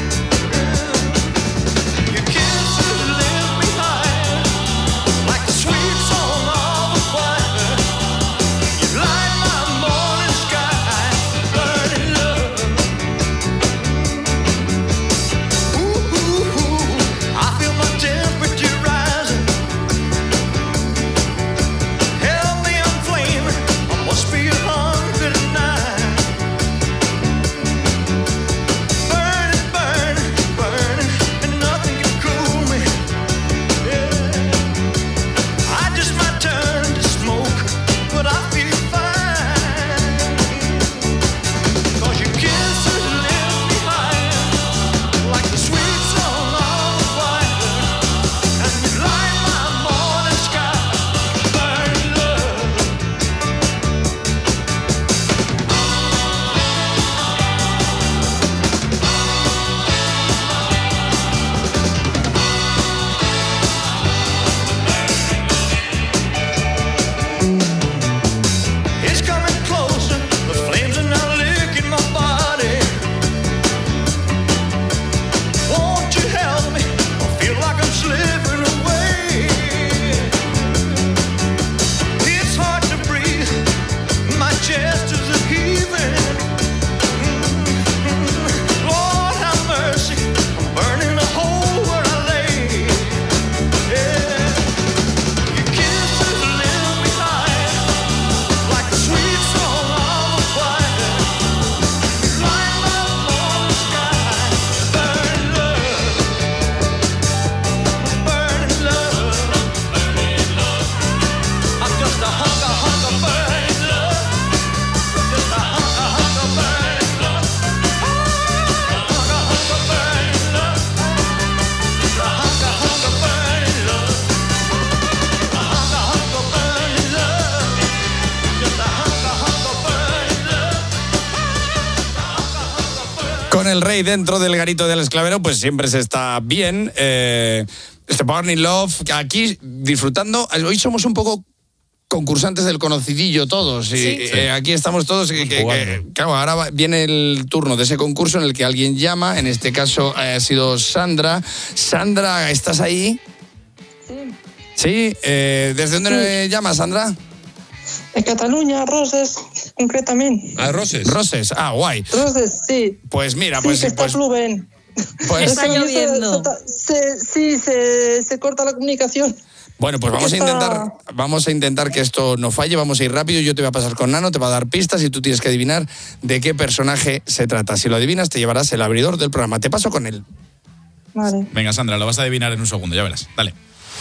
con el rey dentro del garito del Alex Clavero, pues siempre se está bien. Eh, este Burning Love, aquí disfrutando. Hoy somos un poco concursantes del conocidillo todos. Y, Sí. eh, aquí estamos todos. Que, que, que, claro, ahora va- viene el turno de ese concurso en el que alguien llama. En este caso eh, ha sido Sandra. Sandra, ¿estás ahí? Sí. Sí. Eh, ¿Desde dónde Sí. llamas, Sandra? En Cataluña, Roses, concretamente. Ah, Roses. Roses, ah, guay. Roses, sí. Pues mira, Sí, pues... que está pues Fluven. pues- Está lloviendo. Se, sí, se, se corta la comunicación. Bueno, pues vamos a Está- intentar, vamos a intentar que esto no falle, vamos a ir rápido, yo te voy a pasar con Nano, te va a dar pistas y tú tienes que adivinar de qué personaje se trata. Si lo adivinas, te llevarás el abridor del programa. Te paso con él. Vale. Venga, Sandra, lo vas a adivinar en un segundo, ya verás. Dale.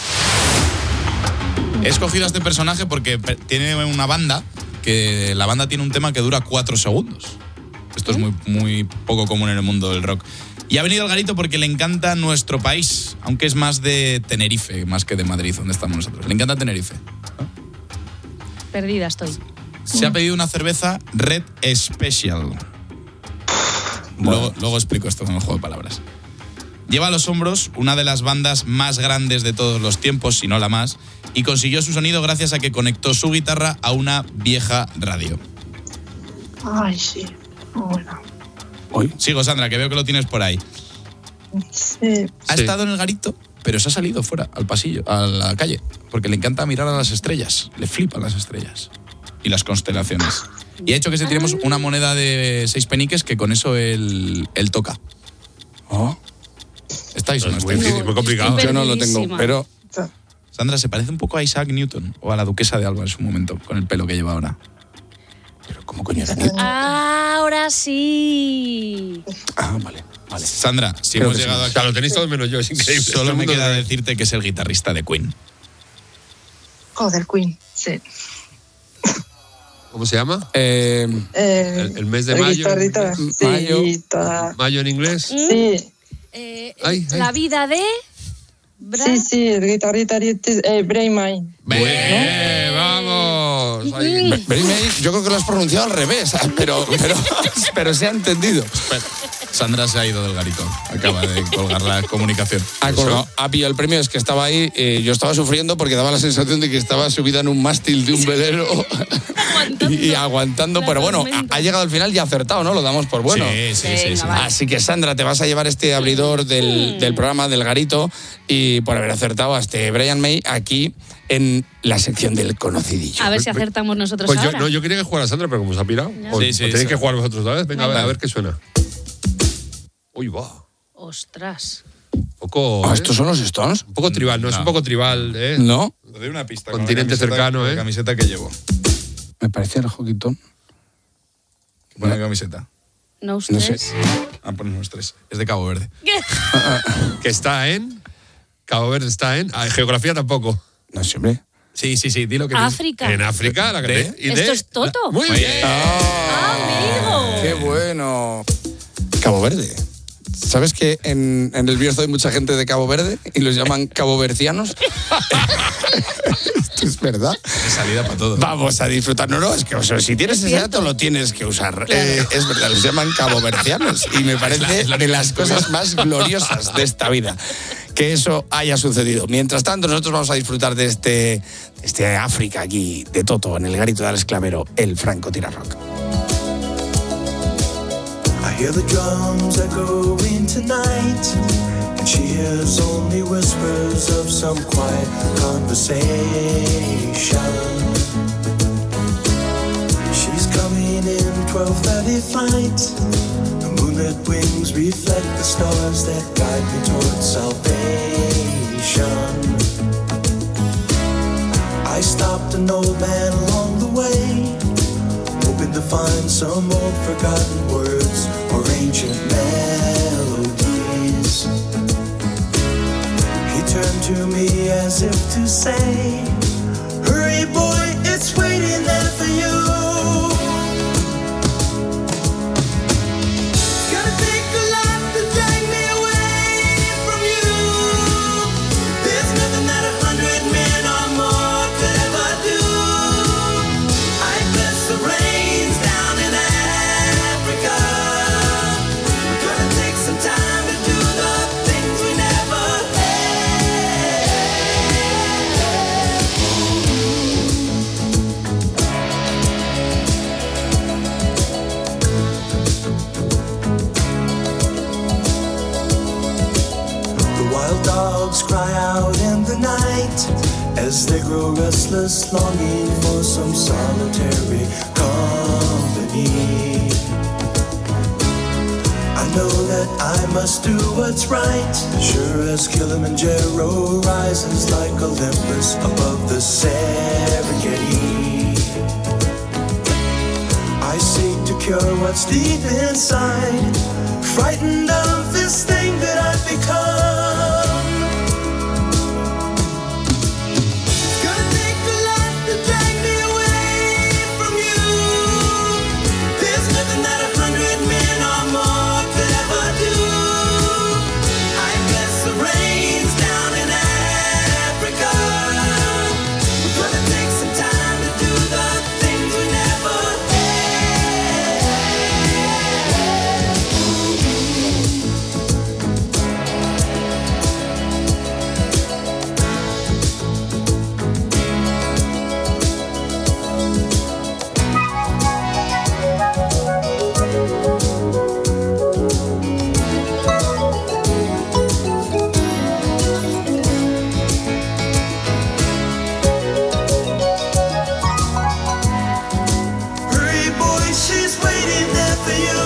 He escogido a este personaje porque pe- tiene una banda, que la banda tiene un tema que dura cuatro segundos. Esto es muy, muy poco común en el mundo del rock. Y ha venido al garito porque le encanta nuestro país, aunque es más de Tenerife, más que de Madrid, donde estamos nosotros. Le encanta Tenerife. Perdida estoy. Se ha pedido una cerveza Red Special. Luego, luego explico esto con el juego de palabras. Lleva a los hombros una de las bandas más grandes de todos los tiempos, si no la más, y consiguió su sonido gracias a que conectó su guitarra a una vieja radio. Ay, sí. Bueno. Sigo, Sandra, que veo que lo tienes por ahí. Sí. Ha estado en el garito, pero se ha salido fuera, al pasillo, a la calle, porque le encanta mirar a las estrellas. Le flipan las estrellas y las constelaciones. Y ha hecho que se tiremos una moneda de seis peniques que con eso él, él toca. Oh. ¿Estáis o no Es muy estáis? difícil, muy complicado. Yo no lo tengo, pero... Sandra, se parece un poco a Isaac Newton o a la duquesa de Alba en su momento, con el pelo que lleva ahora. Pero ¿cómo coño era Newton? Ahora sí. Ah, vale. Vale. Sandra, si Creo hemos que sí. llegado O aquí... sea, lo tenéis todos menos yo, es increíble. Todo Solo el me mundo queda lo- decirte que es el guitarrista de Queen. Joder, Queen. Sí. ¿Cómo se llama? Eh, Eh, el, el mes de el mayo. guitarrita, en inglés. sí, Mayo. está- Mayo en inglés. Sí. Eh, Ay, ay. La vida de... Bra- Sí, sí, el guitarrista eh, Brian May. Bien, vamos. Ahí. Brian May, yo creo que lo has pronunciado al revés, pero, pero, pero se ha entendido. Sandra se ha ido del garito. Acaba de colgar la comunicación. Ha colgado. Ha pillado el premio, es que estaba ahí. Eh, yo estaba sufriendo porque daba la sensación de que estaba subida en un mástil de un velero y, y aguantando. Pero bueno, ha, ha llegado al final y ha acertado, ¿no? Lo damos por bueno. Sí, sí, sí, sí. Así que, Sandra, te vas a llevar este abridor del, del programa del garito y por haber acertado a este Brian May aquí en la sección del conocidillo. A ver si acertamos nosotros Pues yo, ahora. no, yo quería que jugara Sandra, pero como se ha pirado. Ya. O, Sí, sí, o tenéis sí. que jugar vosotros otra vez. Venga, a ver, Venga. a ver qué suena. Uy, va. Ostras. Un poco. ¿Ah, ¿eh? ¿Estos son los Stones? Un poco tribal, no, es No. un poco tribal, ¿eh? No, Te doy una pista. Continente con la camiseta- cercano, con ¿eh? La camiseta que llevo. me parecía el Joquitón. ¿Qué pone la camiseta? No No ustedes. sé. Ah, ponemos tres. Es de Cabo Verde. Que está en. Cabo Verde está en. ah, geografía tampoco. No sé, hombre. Sí, sí, sí, dilo que África. En África, la que ¿De? te- y Esto de- es Toto. Muy bien. ¡Amigo! ¡Qué bueno! Cabo Verde. ¿Sabes que en, en el Bierzo hay mucha gente de Cabo Verde y los llaman cabovercianos? Esto es verdad. De salida para todo. Vamos a disfrutar. No, no, es que o sea, si tienes ese dato lo tienes que usar. Eh, es verdad, los llaman cabovercianos y me parece es la de única las cosas más gloriosas de esta vida que eso haya sucedido. Mientras tanto, nosotros vamos a disfrutar de este, de este África aquí, de Toto, en el garito de Alex Clavero, el Franco Tira Rock. I hear the drums echoing tonight, and she hears only whispers of some quiet conversation. She's coming in twelve thirty flight. The moonlit wings reflect the stars that guide me towards salvation. I stopped an old man along the way, hoping to find some old forgotten words or ancient melodies. He turned to me as if to say, hurry boy, it's waiting there for you. It's gonna take a lot to drag me away from you. There's nothing that a hundred men or more could ever do. I bless the rains down in Africa. We're dogs cry out in the night as they grow restless, longing for some solitary company. I know that I must do what's right, sure as Kilimanjaro rises like Olympus above the Serengeti. I seek to cure what's deep inside, frightened of this thing that I've become. Gonna take a lot to drag me away from you. There's nothing that a hundred men or more could ever do. I guess the rain's down in Africa. We're gonna take some time to do the things we never Hurry, boy, she's waiting there for you.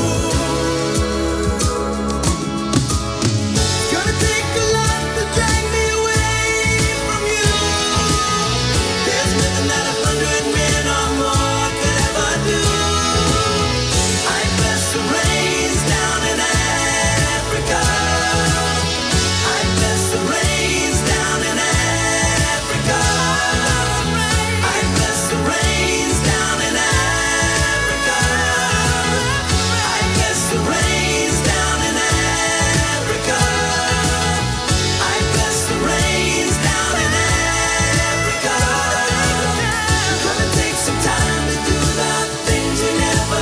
Gonna take a lot to drag me away from you. There's nothing that a hundred men or more could ever do. I guess the rain's down in Africa. I guess the rain's down in Africa. I guess the rain's down in Africa. I guess the rain's down in Africa. I guess the rain's down in Africa. We're gonna take some time to do the things we never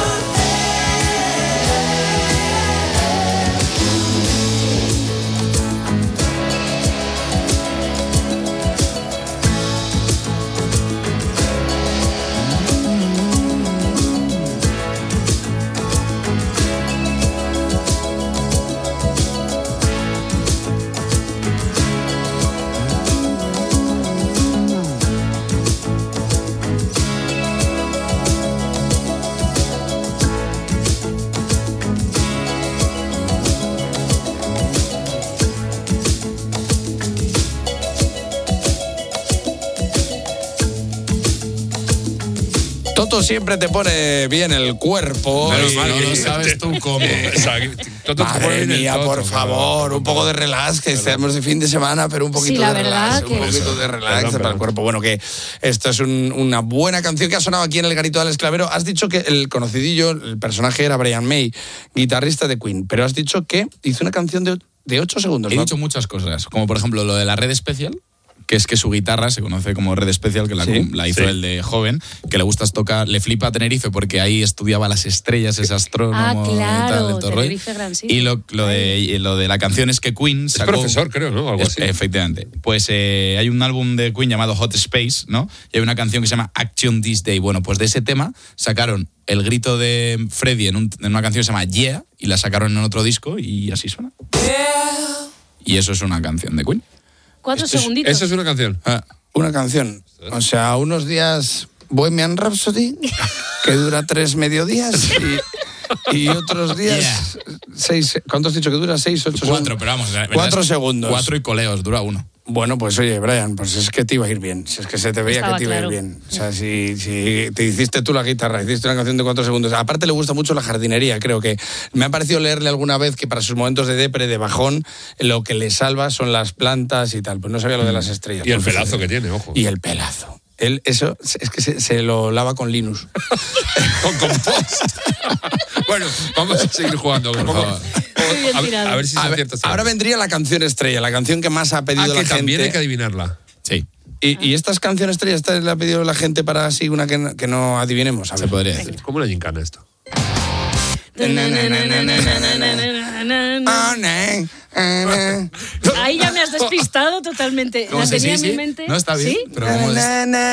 Toto siempre te pone bien el cuerpo. Menos y- mal que y- no sabes tú cómo. Exacto. Toto te pone Madre bien el mía, toto, por favor, claro. un poco de relax, que estamos de fin de semana, pero un poquito Sí, la de verdad relax, que- un poquito Eso. de relax Perdón, para perdón. el cuerpo. Bueno, que esto es un- una buena canción que ha sonado aquí en el Garito de Alex Clavero. Has dicho que el conocidillo, el personaje era Brian May, guitarrista de Queen, pero has dicho que hizo una canción de, de ocho segundos, He ¿no? dicho muchas cosas, como por ejemplo lo de la Red Special, que es que su guitarra se conoce como Red Special, que la, Sí, la hizo sí. él de joven, que le gusta tocar, le flipa a Tenerife porque ahí estudiaba las estrellas, es astrónomo Ah, y tal, claro, el todo rollo. Tenerife gran sitio. Y lo, lo, de, y lo de la canción es que Queen Es sacó... profesor, creo, ¿no? Algo Es- así. Efectivamente. Pues eh, hay un álbum de Queen llamado Hot Space, ¿no? Y hay una canción que se llama Action This Day. Bueno, pues de ese tema sacaron el grito de Freddie en, un- en una canción que se llama Yeah, y la sacaron en otro disco y así suena. Y eso es una canción de Queen. Cuatro Esto es- segunditos. Eso es una canción. Ah, una canción. O sea, unos días Bohemian Rhapsody, que dura tres mediodías, y, y otros días seis. ¿Cuánto has dicho que dura? Seis, ocho Cuatro, segundos. pero vamos. la verdad Cuatro es que segundos. Cuatro y coleos, dura uno. Bueno, pues oye, Brian, pues es que te iba a ir bien. Si es que se te veía Estaba que te iba a ir claro. bien. O sea, si, si te hiciste tú la guitarra, hiciste una canción de cuatro segundos. Aparte le gusta mucho la jardinería, creo que. Me ha parecido leerle alguna vez que para sus momentos de depre, de bajón, lo que le salva son las plantas y tal. Pues no sabía lo de las estrellas. Y el Porque pelazo se- que tiene, ojo. Y el pelazo. Él, eso es que se, se lo lava con Linux. Con compost. Bueno, vamos a seguir jugando, por favor. bien A, ver- tirado. a ver si A se ver, acierta. ahora vendría la canción estrella, la canción que más ha pedido Ah, la que gente. también hay que adivinarla. Sí. Y, y estas canciones estrellas, esta la ha pedido la gente para así una que, no- que no adivinemos. A ver. Se podría decir. Es como una gincana esto. Oh, no. Ahí ya me has despistado totalmente. La Sí, tenía sí, en mi sí. mente. No, está bien. ¿Sí? Pero como es...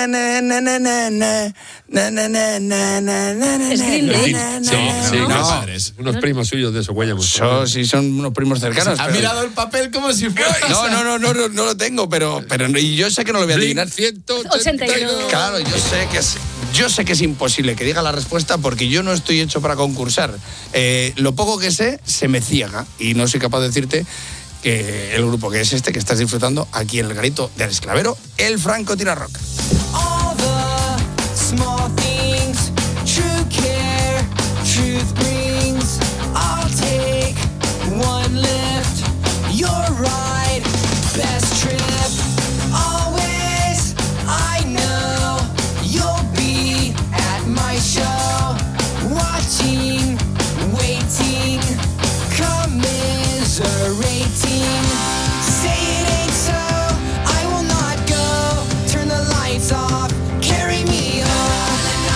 Es Green Day. Sí, sí, no, unos, padres. unos primos suyos de Socuéllamos. So, sí, son unos primos cercanos. Ha pero- mirado el papel como si fuera... No, no, no, no, no, no lo tengo, pero, pero y yo sé que no lo voy a adivinar. ochenta y dos. Claro, yo sé que es, yo sé que es imposible que diga la respuesta porque yo no estoy hecho para concursar. Eh, lo poco que sé se me ciega y no soy capaz de decirte que el grupo que es este que estás disfrutando aquí en el garito de Alex Clavero, el Franco Tira Rock. All the small things, true care, truth brings. I'll take one lift, you're right, best trip. Always, I know you'll be at my show, watching, waiting, commiserating. Say it ain't so, I will not go. Turn the lights off, carry me home.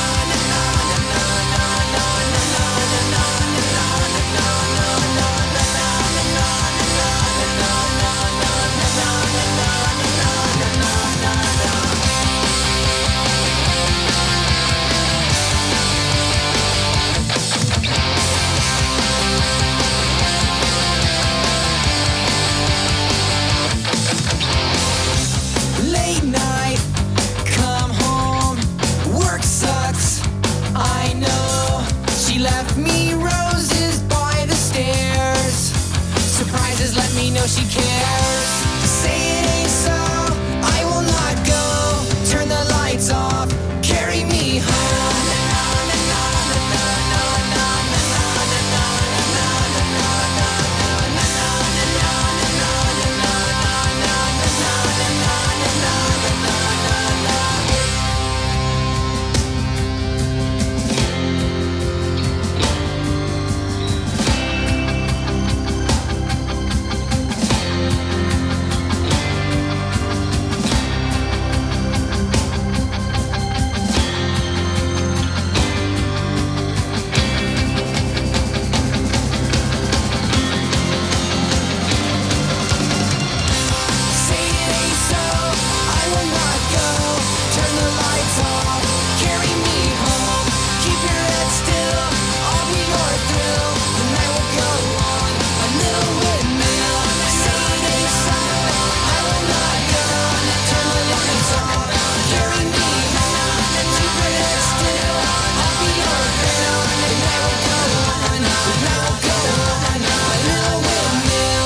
Late night, come home, work sucks, I know. She left me roses by the stairs. Surprises let me know she cares. Say it ain't so, I will not go. Turn the lights off, carry me home. Say it ain't so, I will not go. Turn the lights off, carry me home. Keep your head still, I'll be your thrill. The night will go on, a little windmill. Say it ain't so, I will not go. Turn the lights off, carry me home. Keep your head still, I'll be your thrill. The night will go on, the night will go on, a little windmill.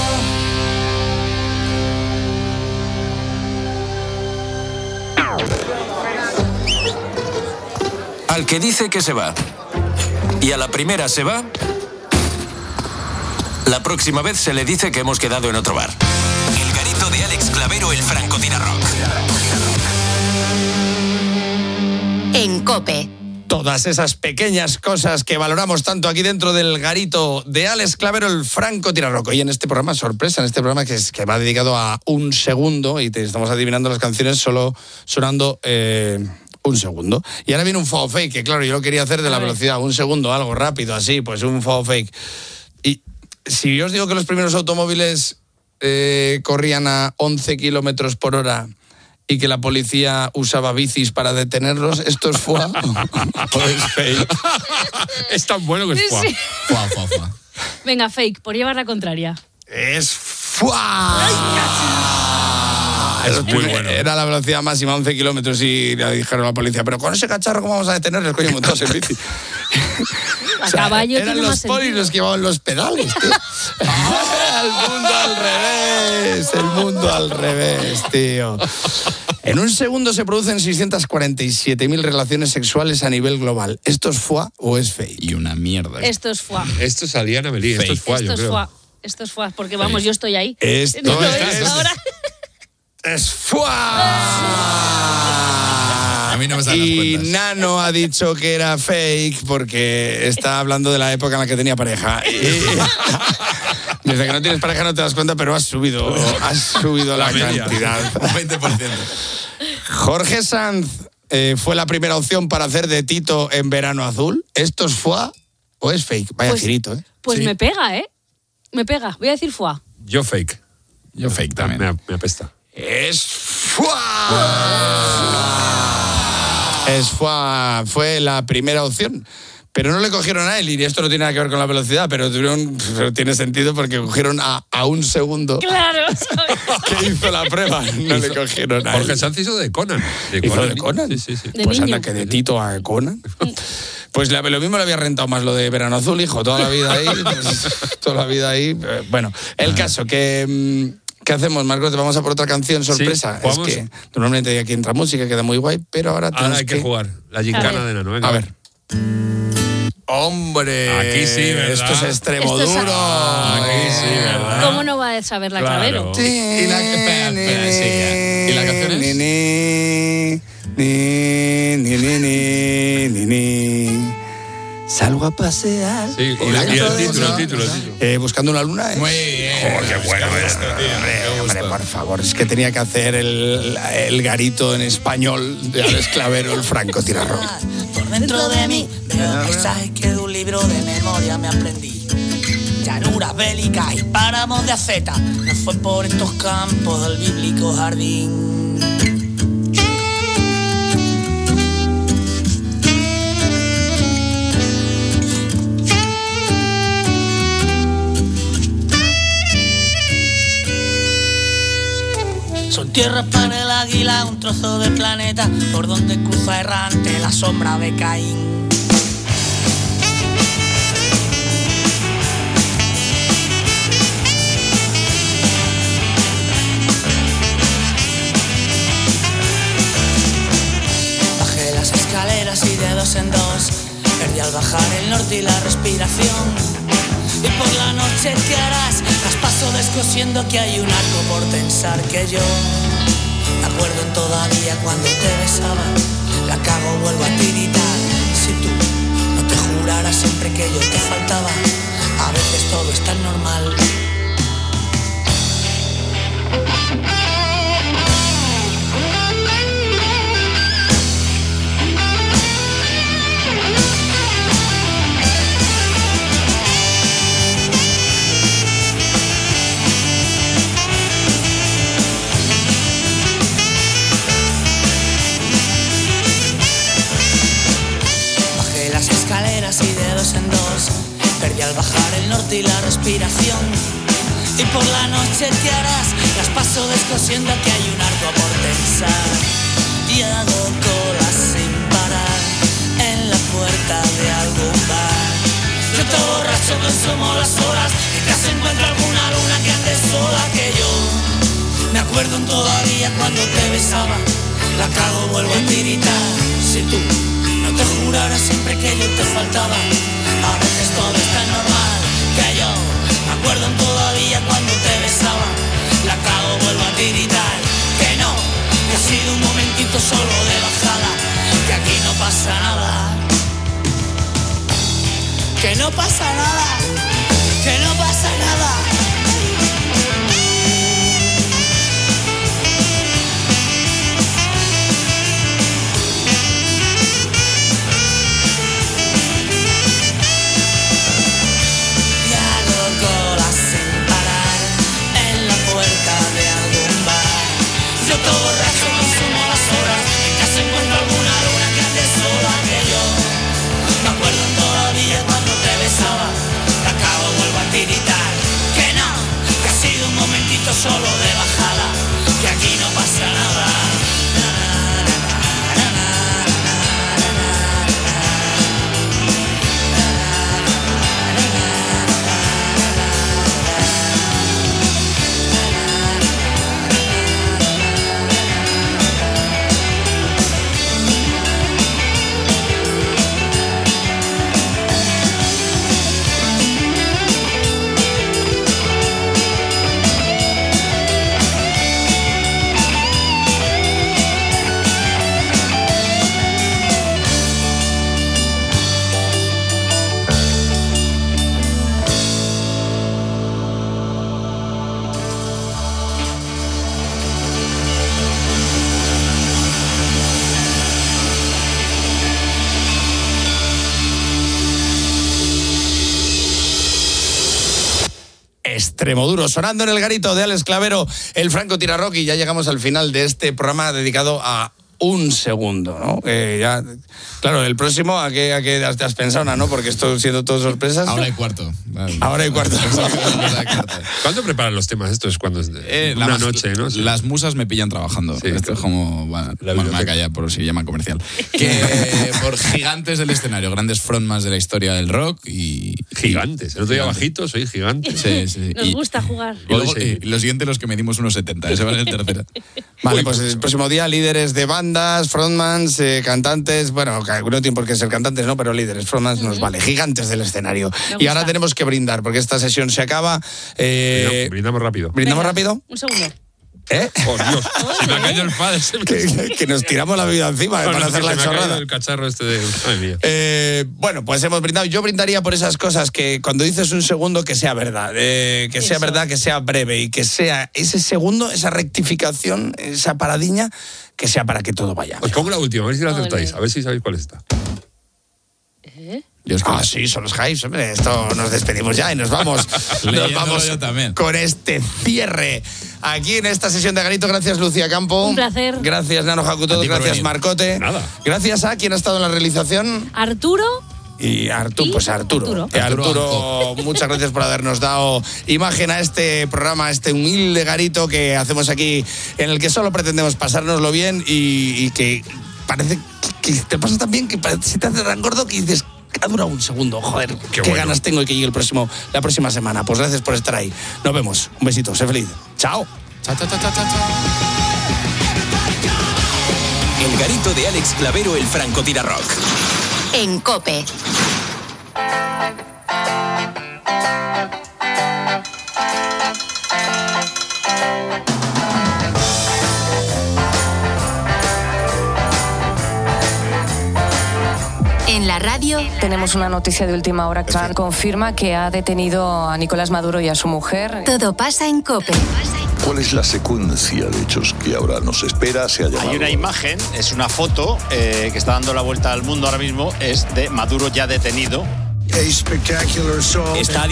Al que dice que se va y a la primera se va, la próxima vez se le dice que hemos quedado en otro bar. El garito de Alex Clavero, el Franco Tira Rock. En COPE. Todas esas pequeñas cosas que valoramos tanto aquí dentro del garito de Alex Clavero, el Franco Tira Rock. Y en este programa, sorpresa, en este programa que, es, que va dedicado a un segundo y te estamos adivinando las canciones solo sonando eh, un segundo. Y ahora viene un faux fake, que claro, yo lo quería hacer de la velocidad, un segundo, algo rápido, así, pues un faux fake. Y si yo os digo que los primeros automóviles eh, corrían a once kilómetros por hora y que la policía usaba bicis para detenerlos, ¿esto es foie o es fake? Es tan bueno que es foie. Sí. Fua, fua, fua. Venga, fake, por llevar la contraria. Es foie. Es muy bueno. Era la velocidad máxima, once kilómetros, y le dijeron a la policía, pero con ese cacharro, ¿cómo vamos a detenerles? Coño, montados en bici. A caballo eran tiene los más polis sentido. los que llevaban los pedales, tío. El mundo al revés, el mundo al revés, tío. En un segundo se producen seiscientas cuarenta y siete mil relaciones sexuales a nivel global. ¿Esto es foie o es fake? Y una mierda. Esto es foie. Esto salía en Amelie, esto es foie, Esto yo es creo. foie. Esto es foie, porque vamos, yo estoy ahí. Esto No lo es- ves ahora. ¡Es foie! A mí no me salen las Y cuentas. Nano ha dicho que era fake porque está hablando de la época en la que tenía pareja. Y desde que no tienes pareja no te das cuenta, pero has subido, has subido la, La media. cantidad. Un veinte por ciento. Jorge Sanz eh, fue la primera opción para hacer de Tito en Verano Azul. ¿Esto es foie o es fake? Vaya Pues- girito, ¿eh? Pues Sí. me pega, ¿eh? Me pega. Voy a decir foie. Yo fake. Yo fake también. Me, me apesta. Es Es fue, fue la primera opción. Pero no le cogieron a él, y esto no tiene nada que ver con la velocidad, pero tuvieron, pero tiene sentido porque cogieron a, a un segundo. Claro, que hizo la prueba, no le cogieron a él. Jorge Sanz hizo de Conan. De ¿Hizo Conan. de Conan? Sí, sí, sí. De Pues niño. anda, que de Tito a Conan. Pues la, lo mismo le había rentado más lo de Verano Azul, hijo, toda la vida ahí. Pues, toda la vida ahí. Bueno, el caso que... ¿Qué hacemos, Marcos? ¿Te vamos a por otra canción sorpresa? Sí, es que normalmente aquí entra música, queda muy guay, pero ahora tenemos Ahora hay que, que jugar. La gincana de Nano. Venga. A ver. ¡Hombre! Aquí sí, ¿verdad? Esto es extremo Esto es- duro. Aquí sí, ¿verdad? ¿Cómo no va a saber la Claro. Clavero? Sí. Y la, espera, espera, sí, ¿y la canción es? Ni, ni, ni, ni, ni, ni, ni. Salgo a pasear. Sí, y, la, y el título, el título, el título. Eh, buscando una luna. ¿eh? Muy bien. Oh, qué bueno esto, tío. Hombre, hombre, por favor, es que tenía que hacer el, el garito en español de Alex Clavero, el francotirador. Por dentro de mí veo paisajes que de un libro de memoria me aprendí. Llanuras bélicas y páramos de aceta. No fue por estos campos del bíblico jardín. Son tierras para el águila, un trozo de planeta por donde cruza errante la sombra de Caín. Bajé las escaleras y de dos en dos perdí al bajar el norte y la respiración. Y por la noche te harás, las paso descosiendo que hay un arco por tensar que yo me acuerdo en todavía cuando te besaba, la cago, vuelvo a tiritar. Si tú no te juraras siempre que yo te faltaba, a veces todo es tan normal. Escaleras y de dos en dos perdí al bajar el norte y la respiración. Y por la noche te harás, las paso descosiendo que hay un arco por tensar. Y hago colas sin parar en la puerta de algún bar. Yo te borracho consumo las horas y te encuentro alguna luna que ande sola que yo. Me acuerdo todavía cuando te besaba, la cago, vuelvo a tiritar. Si tú no te juraras siempre que yo te faltaba, a veces todo es tan normal que yo me acuerdo todavía cuando te besaba, la cago, vuelvo a tiritar. Que no, que ha sido un momentito solo de bajada, que aquí no pasa nada, que no pasa nada, que no pasa nada. Todo borracho consumo las horas y casi encuentro alguna luna que ande sola que yo. Me acuerdo todavía cuando te besaba, la cago, vuelvo a tiritar. Que no, que ha sido un momentito solo de bajada, que aquí no pasa nada. Extremoduro. Sonando en el garito de Alex Clavero, el francotirador, y ya llegamos al final de este programa dedicado a un segundo, ¿no? Eh, ya, claro, el próximo, ¿a qué, a qué te has pensado, no? Porque esto siendo todo sorpresas. Ahora y cuarto. Ahora y cuarto. ¿Cuándo preparan los temas? Esto es cuando es de, eh, una las, noche, ¿no? Sí. Las musas me pillan trabajando. Sí, esto claro. Es como... Bueno, bueno me voy a callar por si llama comercial. Que por gigantes del escenario, grandes frontmans de la historia del rock y... Gigantes. El otro día bajito, soy gigante. Sí, sí. Nos y, gusta jugar. Y, luego, y los siguientes los que medimos unos setenta. Ese va en el tercero. Vale, pues el próximo día líderes de bandas, frontmans, eh, cantantes, bueno, no tiene por qué ser cantantes, ¿no? Pero líderes, frontmans nos vale, gigantes del escenario. Y ahora tenemos que brindar, porque esta sesión se acaba. Eh, brindamos rápido. ¿Brindamos Venga, rápido? Un segundo. ¿Eh? Oh, Dios, se me ha caído el padre. Que, que nos tiramos la bebida encima no, para no, hacer la chorrada. El cacharro este de... Ay, mía. Eh, bueno, pues hemos brindado. Yo brindaría por esas cosas que cuando dices un segundo que sea verdad, eh, que Eso. sea verdad, que sea breve y que sea ese segundo, esa rectificación, esa paradiña, que sea para que todo vaya. Os pongo la última, a ver si la acertáis, a ver si sabéis cuál está. ¿Eh? Ah, sí, son los hypes, hombre. Esto nos despedimos ya y nos vamos. nos vamos yo también. Con este cierre. Aquí en esta sesión de Garito, gracias Lucía Campo. Un placer. Gracias Nano Jacuto, gracias Marcote. Nada. Gracias a quien ha estado en la realización. Arturo. Y Arturo, pues Arturo. Arturo. Eh, Arturo, muchas gracias por habernos dado imagen a este programa, a este humilde garito que hacemos aquí, en el que solo pretendemos pasárnoslo bien y, y que parece que, que te pasa tan bien que parece, se te hace tan gordo que dices, ha durado un segundo, joder, qué, qué bueno. ganas tengo de que llegue el próximo, la próxima semana. Pues gracias por estar ahí. Nos vemos. Un besito, sé feliz. Chao. Chao, chao, chao, chao, chao. El garito de Alex Clavero, el francotirador. En COPE. En la radio tenemos una noticia de última hora. Trump confirma que ha detenido a Nicolás Maduro y a su mujer. Todo pasa en COPE. ¿Cuál es la secuencia de hechos que ahora nos espera? Se ha llamado... Hay una imagen, es una foto eh, que está dando la vuelta al mundo ahora mismo, es de Maduro ya detenido. A spectacular assault. Está